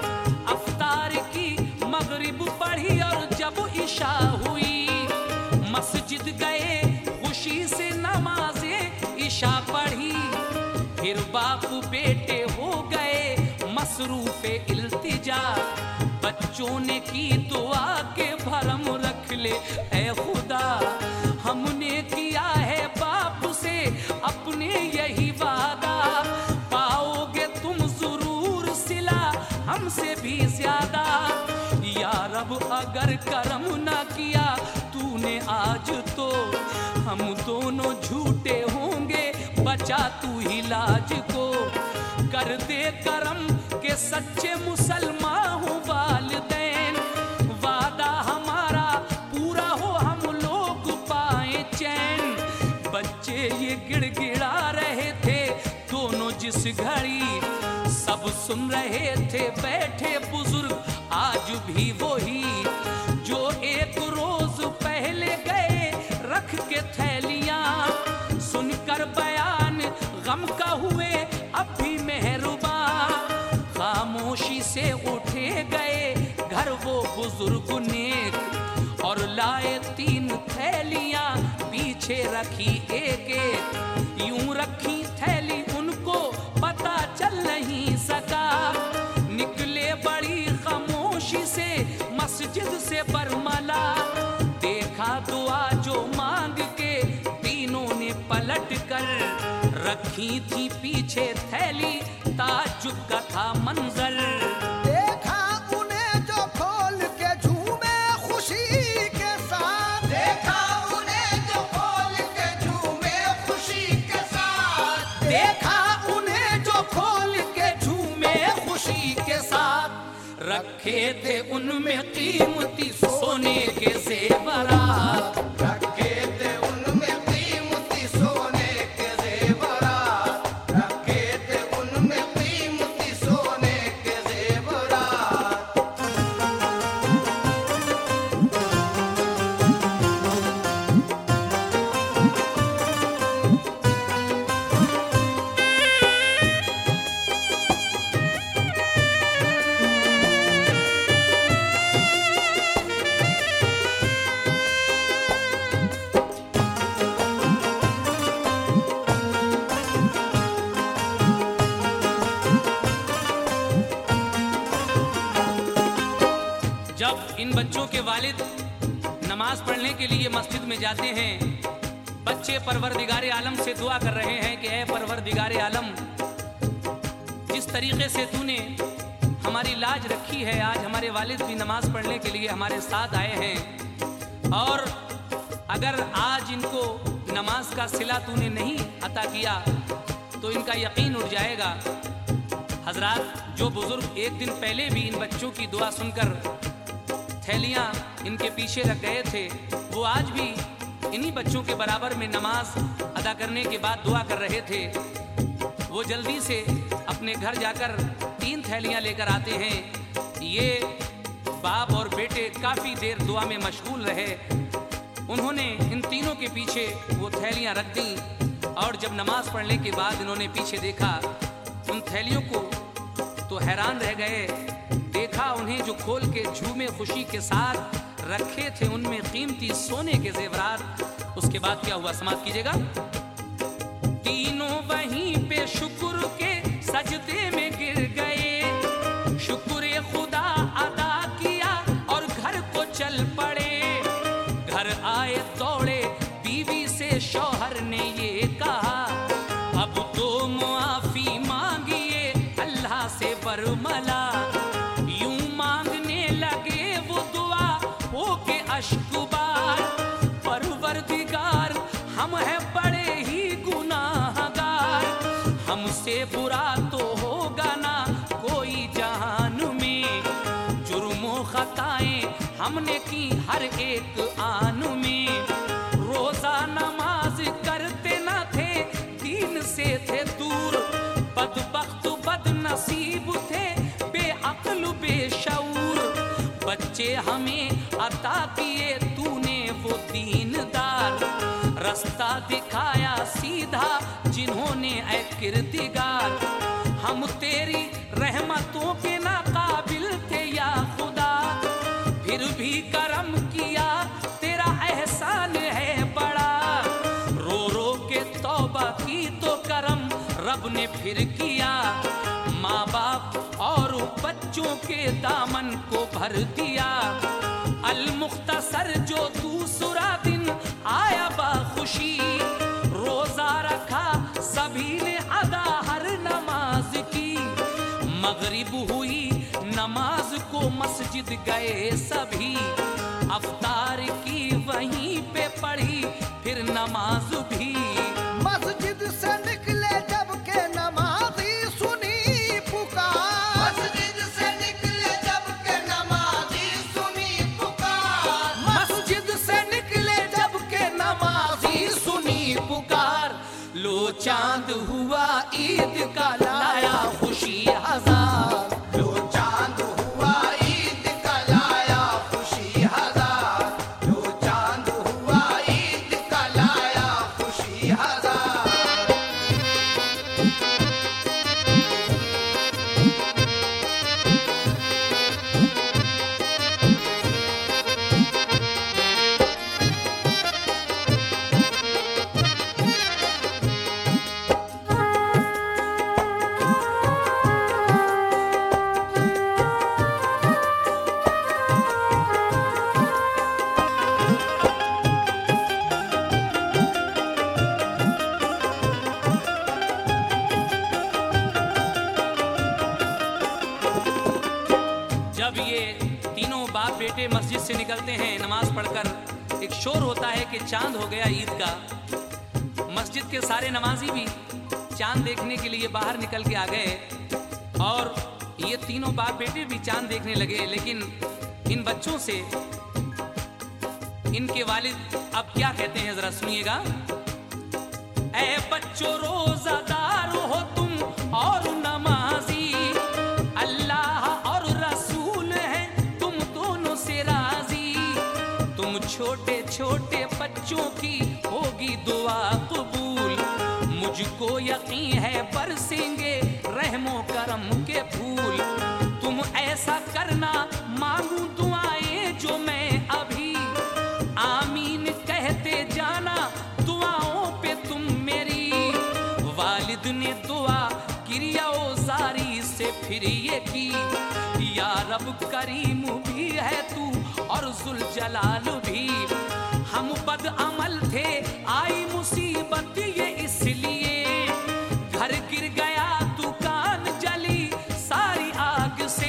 अफ्तार की मगरिब पढ़ी और जब इशा हुई, मस्जिद गए खुशी से नमाज़े इशा पढ़ी। फिर बाप बेटे हो गए मसरूफे इल्तिजा, बच्चों ने की दुआ के भरम रख ले ऐ खुदा। हमने किया है बाप से अपने यही वादा, पाओगे तुम जरूर सिला हमसे भी ज्यादा। या रब अगर करम ना किया तूने आज तो, हम दोनों झूठे होंगे बचा तू ही लाज को। कर दे करम के सच्चे मुसलमान हो वालिदैन, वादा हमारा पूरा हो हम लोग पा घड़ी सब सुन रहे थे बैठे बुजुर्ग, आज भी वही जो एक रोज पहले गए रख के थैलियां। सुनकर बयान गम का हुए अब भी मेहरुबा, खामोशी से उठे गए घर वो बुजुर्ग नेक, और लाए 3 थैलियां पीछे रखी एक एक। यूं रखी थैली उनको पता चल नहीं सका, निकले बड़ी खामोशी से मस्जिद से बरमला। देखा दुआ जो मांग के तीनों ने पलट कर रखी थी पीछे थैली, ताज्जुब का था मंजर। देखा उन्हें जो खोल के झूमे खुशी के साथ, देखा उन्हें जो खोल के झूमे खुशी के साथ, देखा उन्हें जो खोल के झूमे खुशी के साथ, रखे थे उनमें कीमती सोने के जेवरात। रखे थे उनमें कीमती सोने के जेवरात, रखे थे उनमें कीमती सोने के जेवरात। जब इन बच्चों के वालिद नमाज पढ़ने के लिए मस्जिद में जाते हैं, बच्चे परवरदिगारे आलम से दुआ कर रहे हैं कि ऐ परवरदिगारे आलम, जिस तरीके से तूने हमारी लाज रखी है, आज हमारे वालिद भी नमाज पढ़ने के लिए हमारे साथ आए हैं, और अगर आज इनको नमाज का सिला तूने नहीं अता किया तो इनका यकीन उठ जाएगा। हजरात, जो बुजुर्ग एक दिन पहले भी इन बच्चों की दुआ सुनकर थैलियां इनके पीछे रख गए थे, वो आज भी इन्हीं बच्चों के बराबर में नमाज अदा करने के बाद दुआ कर रहे थे। वो जल्दी से अपने घर जाकर 3 थैलियां लेकर आते हैं। ये बाप और बेटे काफ़ी देर दुआ में मशगूल रहे। उन्होंने इन तीनों के पीछे वो थैलियां रख दी, और जब नमाज पढ़ने के बाद इन्होंने पीछे देखा उन थैलियों को तो हैरान रह गए। देखा उन्हें जो खोल के झूमे खुशी के साथ रखे थे उनमें कीमती सोने के जेवरात। उसके बाद क्या हुआ समाप्त कीजिएगा। तीनों वहीं पे शुक्र के सजदे में गिर गए, शुक्र खुदा अदा किया और घर को चल पड़े। घर आए दौड़े, बीवी से शौहर ने ये कहा, अब तो मुआफी मांगिए अल्लाह से बरमला। यूं मांगने लगे वो दुआ होके अश्कुबार, परवरदिगार हम हैं बड़े ही गुनाहगार, हमसे बुरा तो होगा ना कोई जहान में, जुर्मो खताएं हमने की हर एक आन में। रोजा नमाज करते न थे, दीन से थे दूर, बदबख्त बदनसीब थे, बेअक्ल बेशऊर। बच्चे हमें अता किए तूने वो दीनदार, रास्ता दिखाया सीधा जिन्होंने ऐ किरदिगार। हम तेरी रहमतों के ना काबिल थे या खुदा, फिर भी करम किया तेरा एहसान है बड़ा। रो रो के तौबा की तो करम रब ने फिर किया, माँ बाप और बच्चों के दामन को भर दिया। अल मुख्तसर जो दूसरा दिन आया बाखुशी, रोजा रखा सभी ने अदा हर नमाज की। मगरिब हुई नमाज को मस्जिद गए सभी, अफ्तार की वहीं पे पढ़ी फिर नमाज भी। मस्जिद से निकले जब के नमाजी सुनी पुकार, मस्जिद से निकले जब के नमाजी सुनी पुकार, मस्जिद से निकले जब के नमाजी सुनी पुकार। लो चांद हुआ ईद का लाया खुशी हजार। जो चांद हुआ ईद का लाया खुशी हजार। जो चांद हुआ ईद का लाया खुशी हजार। जब ये तीनों बाप बेटे मस्जिद से निकलते हैं नमाज पढ़कर, एक शोर होता है कि चांद हो गया ईद का। मस्जिद के सारे नमाजी भी चांद देखने के लिए बाहर निकल के आ गए और ये तीनों बाप बेटे भी चांद देखने लगे। लेकिन इन बच्चों से इनके वालिद अब क्या कहते हैं जरा सुनिएगा। ऐ बच्चों रोजादार हो तुम और नमाजी, अल्लाह और रसूल हैं तुम दोनों से राजी। तुम छोटे छोटे बच्चों की होगी दुआ कबूल, मुझको यकीन है बरसेंगे रहमो करम के फूल। तुम ऐसा करना मांगू दुआएं जो मैं अभी, आमीन कहते जाना दुआओं पे तुम मेरी। वालिद ने दुआ किरिया जारी से फिर ये की, या रब करीम भी है तू और जुल जलाल भी। हम बद अमल थे आई मुसीबत ये इसलिए, घर गिर गया दुकान जली सारी आग से।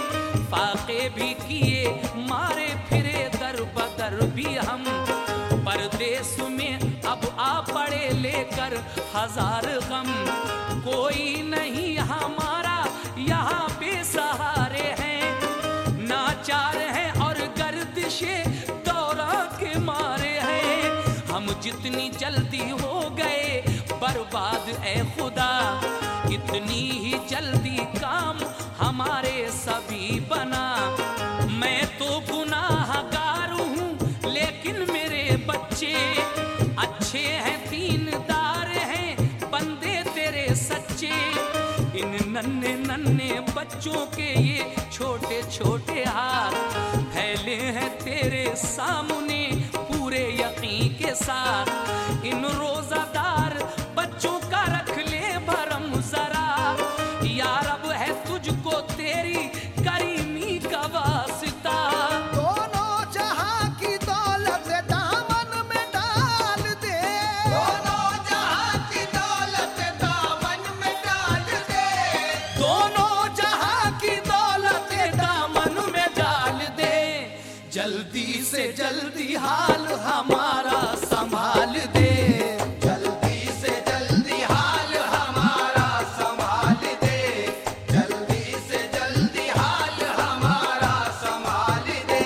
फाके भी किए मारे फिरे दर बदर भी हम, परदेस में अब आ पड़े लेकर हजार गम। कोई नहीं हमारा यहाँ बेसहारे हैं, नाचार हैं और गर्दिशे दौरा के मारे हैं। हम जितनी जल्दी हो गए बर्बाद ए खुदा, इतनी ही जल्दी काम हमारे सभी बना। मैं तो गुनाहगार हूँ लेकिन मेरे बच्चे अच्छे हैं, दीनदार हैं बंदे तेरे सच्चे। इन नन्हे नन्हे बच्चों के ये छोटे छोटे हाथ फैले हैं तेरे सामने पूरे यकीन के साथ। इन रोजादार बच्चों का रख ले भरम जरा, या रब है तुझको तेरी करीमी का वास्ता। दोनों जहां की दौलत दामन में डाल दे। दोनों जहां की दौलत दामन में डाल दे। दोनों जहां की दौलत दामन में डाल दे। जल्दी से जल्दी हाल हमारा संभाल दे। जल्दी से जल्दी हाल हमारा संभाल दे। जल्दी से जल्दी हाल हमारा संभाल दे।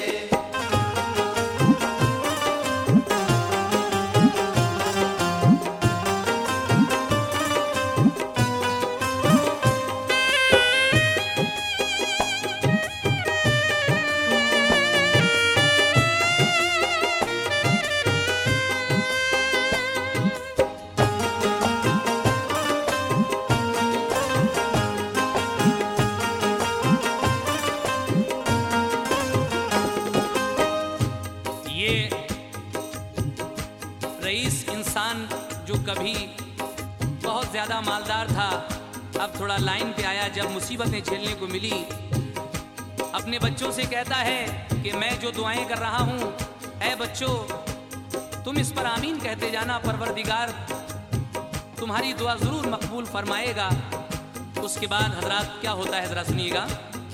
ये रईस इंसान जो कभी बहुत ज्यादा मालदार था, अब थोड़ा लाइन पे आया जब मुसीबतें झेलने को मिली। अपने बच्चों से कहता है कि मैं जो दुआएं कर रहा हूं, ऐ बच्चों तुम इस पर आमीन कहते जाना, परवरदिगार तुम्हारी दुआ जरूर मकबूल फरमाएगा। उसके बाद हजरात क्या होता है जरा सुनिएगा।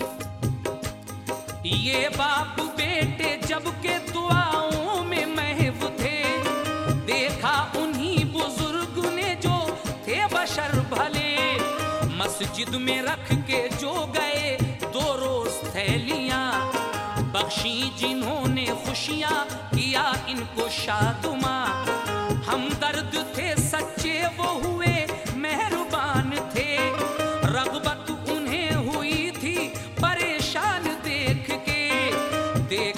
ये बाप बेटे जब के दुआओं में महव थे, देखा उन्हीं बुजुर्ग ने जो थे बशर भले। मस्जिद में रख के जो गए 2 रोज थैलियां, बख्शी जिन्होंने खुशियां किया इनको शादुमा। हम दर्द थे सच्चे वो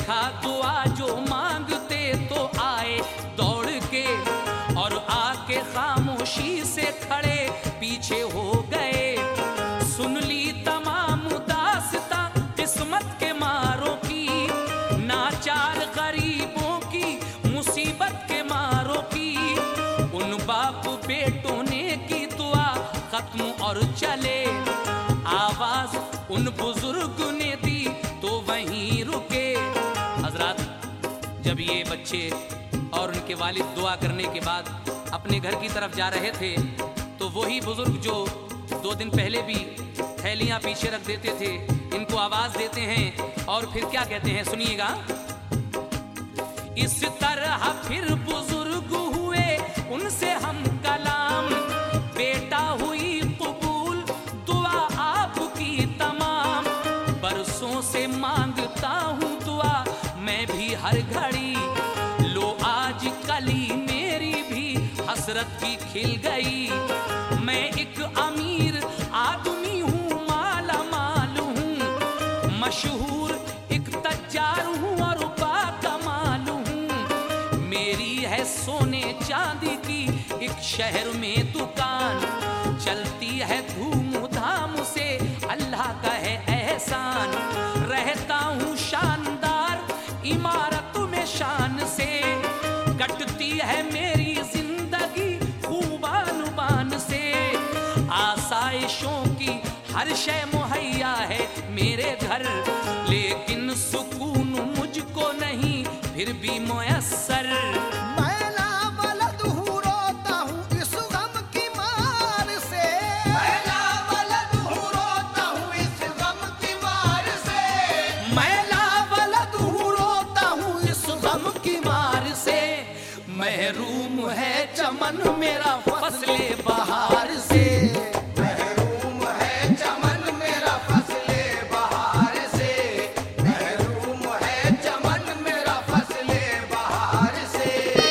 देखा दुआ जो मांगते तो आए दौड़ के, और आके खामोशी से खड़े पीछे हो गए। सुन ली तमाम दास्तां किस्मत के मारों की, नाचार गरीबों की मुसीबत के मारों की। उन बाप बेटों ने की दुआ खत्म और चले, आवाज उन बुजुर्ग ने दी तो वहीं रुके। हजरात, जब ये बच्चे और उनके वालिद दुआ करने के बाद अपने घर की तरफ जा रहे थे, तो वही बुजुर्ग जो 2 दिन पहले भी थैलियां पीछे रख देते थे, इनको आवाज देते हैं और फिर क्या कहते हैं, सुनिएगा। इस तरह फिर बुजुर्ग हुए उनसे हम कलाम, बेटा हुई कबूल दुआ आपकी तमाम। बरसों से मांगता हूँ दुआ मैं भी हर घड़ी, लो आज कली मेरी भी हसरत की खिल गई। मैं एक अमीर आदमी हूँ, माला माल हूँ, मशहूर एक तज्जार हूँ और बाकमाल हूँ। मेरी है सोने चांदी की एक शहर में दुकान, चलती है धूम धाम से अल्लाह का है एहसान। रहता हूँ शानदार इमारत में शान से, कटती है मेरी जिंदगी खूबान बान से। आसाइशों की हर शय मुहैया है मेरे घर, लेकिन सुकून मुझको नहीं फिर भी मुयस्सर। मैं लावलद हूँ, रोता हूँ इस गम की मार से। मैं लावलद हूँ, रोता हूँ इस गम की मार से। मैं लावलद हूँ, रोता हूँ इस गम की मार से। महरूम है चमन मेरा फसले बहार से। महरूम है चमन मेरा फसले बहार से। महरूम है चमन मेरा फसले बहार से।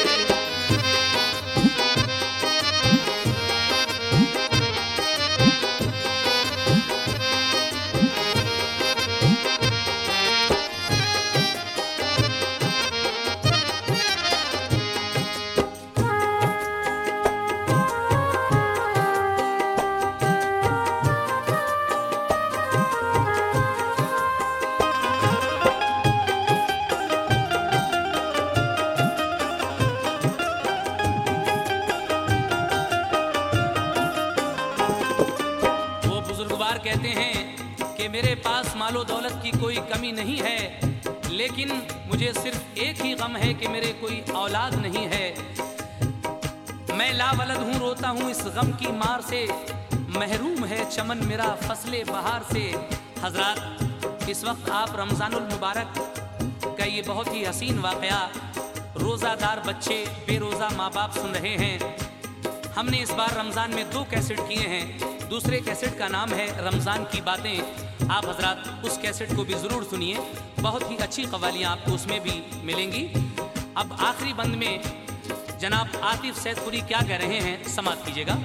वो बुजुर्गवार कहते हैं कि मेरे पास मालो दौलत की कोई कमी नहीं है, लेकिन मुझे सिर्फ एक ही गम है कि मेरे कोई औलाद नहीं है। मैं लावलद हूँ, रोता हूँ इस गम की मार से। महरूम है चमन मेरा फसले बहार से। हजरात, इस वक्त आप रमज़ानुल मुबारक का ये बहुत ही हसीन वाक़या रोज़ादार बच्चे बेरोज़ा माँ बाप सुन रहे हैं। हमने इस बार रमज़ान में 2 कैसेट किए हैं। दूसरे कैसेट का नाम है रमज़ान की बातें। आप हजरात उस कैसेट को भी ज़रूर सुनिए, बहुत ही अच्छी कव्वालियाँ आपको उसमें भी मिलेंगी। अब आखिरी बंद में जनाब आतिफ सैदपुरी क्या कह रहे हैं, समात कीजिएगा।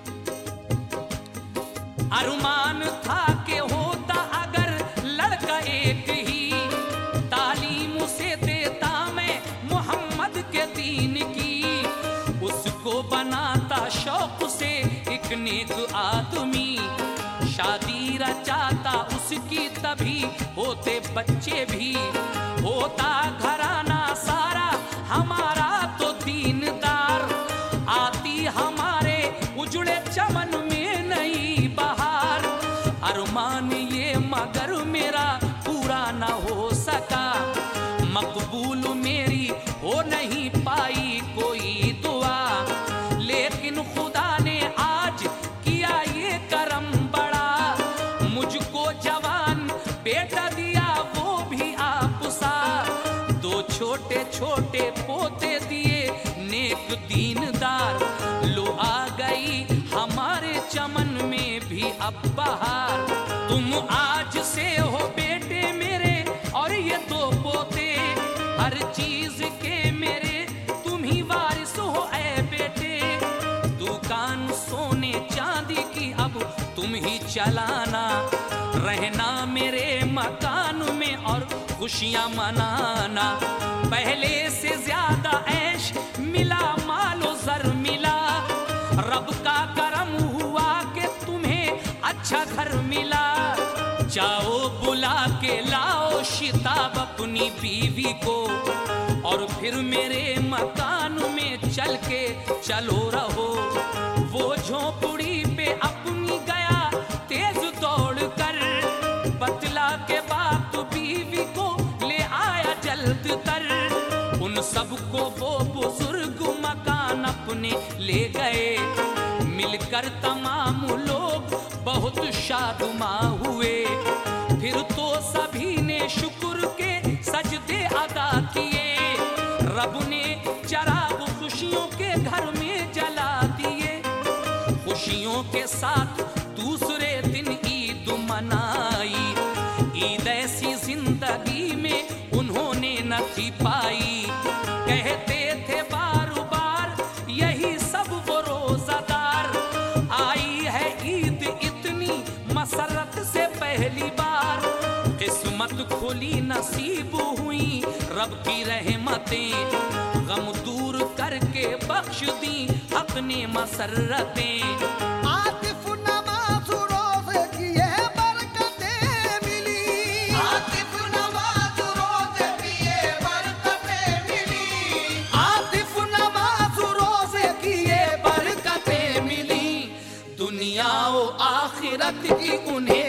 अरमान था कि होता अगर लड़का एक ही, तालीम से देता मैं मोहम्मद के दीन की। उसको बनाता शौक से एक नेक आदमी, शादी रचाता उसकी तभी होते बच्चे भी। होता घराना सारा हमारा तो दीनदार, आती हमारे उजड़े चमन में नई बहार। अरमान ये मगर मेरा पूरा न हो सका, मकबूल मेरी हो नहीं पाई कोई दुआ। लेकिन खुदा ने आज किया ये करम बड़ा, मुझको जवान बेटा दिया वो भी आप सा। 2 छोटे छोटे पोते दिए नेक दीनदार, लो आ गई हमारे चमन में भी अब बहार। तुम आज से हो बेटे मेरे और ये 2 पोते, हर चीज के मेरे तुम ही वारिस हो ऐ बेटे। दुकान सोने चांदी की अब तुम ही चलाना, रहना मेरे मकान में और खुशियां मनाना। पहले से ज्यादा ऐश मिला, मालो जर मिला, रब का करम हुआ कि तुम्हें अच्छा घर मिला। जाओ बुला के लाओ शिताब अपनी बीवी को, और फिर मेरे मकान में चल के चलो रहो। वो झोपड़ी पे अपनी गया तेज दौड़ कर, बतला के बात बीवी को ले आया जल्द कर। उन सबको वो बुजुर्ग मकान अपने ले गए, मिलकर तमाम लोग बहुत शादुमा हुए। फिर तो सभी ने शुक्र के सजदे अदा किए, रब ने चराग खुशियों के घर में जला दिए। खुशियों के साथ दूसरे दिन ईद मनाई, ईद ऐसी जिंदगी में उन्होंने न थी पाई। कहते थे बार बार यही सब वो रोजादार, आई है ईद इतनी मसरत से पहली बार। किस्मत खुली नसीब हुई रब की रहमतें, गम दूर करके बख्श दी अपने मसरतें। आतिफ नमाज रोज़े की ये बरकतें मिली, आतिफ नमाज रोज़े की ये बरकतें मिली, आतिफ नमाज रोज़े की ये बरकतें मिली। दुनिया और आखिरत की उन्हें